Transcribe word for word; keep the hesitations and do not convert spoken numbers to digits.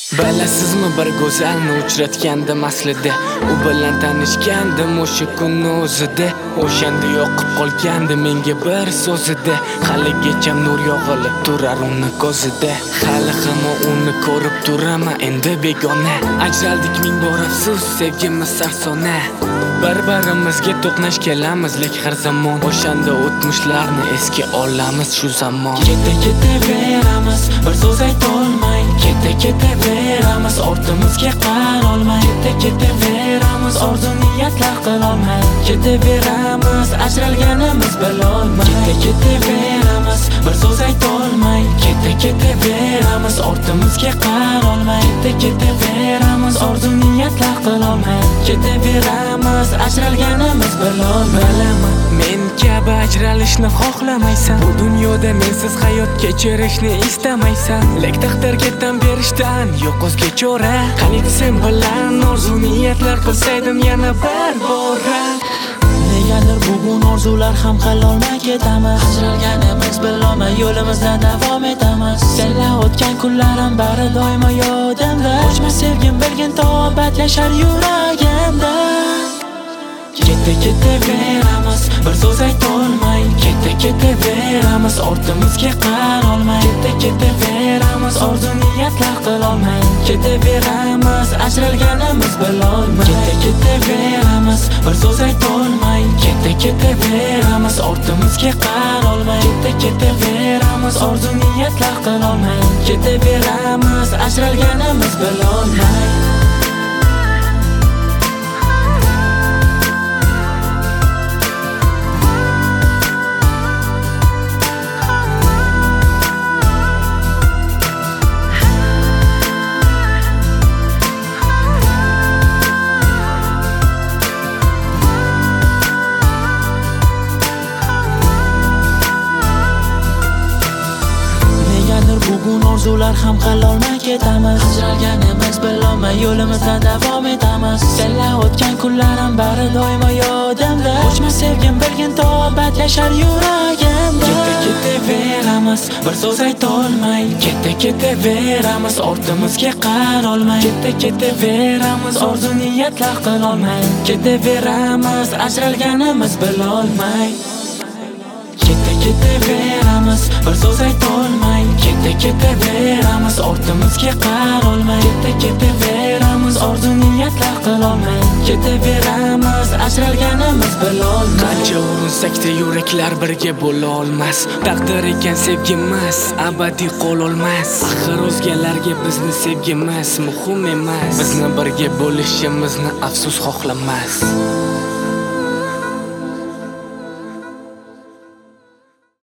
Bilasizmi, bir go'zalni uchratgandim aslida. U bilan tanishgandim o'sha kunni o'zida. O'shanda yoqib qolgandi menga bir so'zida. Haligacha nur yog'ilib turar uni ko'zida. Hali ham uni ko'rib turaman endi begona. Ajraldik ming bor afsus, sevgimiz afsona. Bir-birimizga to'qnash kelamiz lek har zamon. O'shanda o'tmishlarni esga olamiz shu zamon. Keta-ketaveramiz, bir so'z aytolmay. Keta-ketaveramiz, ortimizga qarolmay. Keta-ketaveramiz, orzu niyatlar qilolmay. Ketaveramiz, ajralganimiz bilolmay. Keta-ketaveramiz, bir so'z aytolmay. Keta-ketaveramiz, ortimizga qarolmay. Keta-ketaveramiz, orzu niyatlar qilolmay. Ketaveramiz, ajralganimiz bilolmay. Bilaman, men kabi ajralishni xohlamaysan. Bu dunyoda mensiz hayot kechirishni istamaysan. Lek taqdirga tan berishdan yo'q o'zga chora. Qani sen bilan orzu niyatlar qilsaydim yana bir bora. Negadir bugun orzular ham qilolmay ketamiz. Ajralganimiz bilolmay yo'limizda davom etamiz. Senla o'tgan kunlarim bari doimo yodimda. O'chmas sevgim bilgin tobat yashar yuragimda. Keta-ketaveramiz, bir so'z aytolmay. Keta-ketaveramiz, ortimizga qarolmay. Keta-ketaveramiz, orzu niyatlar qilolmay. Ketaveramiz, ajralganimiz bilolmay. Keta-ketaveramiz, bir so'z aytolmay. Keta-ketaveramiz, ortimizga qarolmay. Keta-ketaveramiz, orzu niyatlar qilolmay. Ketaveramiz, ajralganimiz bilolmay. Bugun orzular ham qilolmay ketamiz. Ajralganimiz bilolmay yo'limizda davom etamiz. Senla o'tgan kunlarim bari doimo yodimda. O'chmas sevgim bilgin tobat yashar yuragimda. Keta-ketaveramiz, bir so'z aytolmay. Keta-ketaveramiz, ortimizga qarolmay. Keta-ketaveramiz, orzu niyatlar qilolmay. Ketaveramiz, ajralganimiz bilolmay. Keta-ketaveramiz, bir so'z aytolmay. Keta-ketaveramiz, ortimizga qarolmay. Keta-ketaveramiz, orzu niyatlar qilolmay. Ketaveramiz, ajralganimiz bilolmay. Qancha urinsak-da yuraklar birga bo'la olmas. Taqdir ekan sevgimiz abadiy qololmas. Axir o'zgalarga bizni sevgimiz muhim emas. Bizni birga bo'lishimizni afsus xohlamas.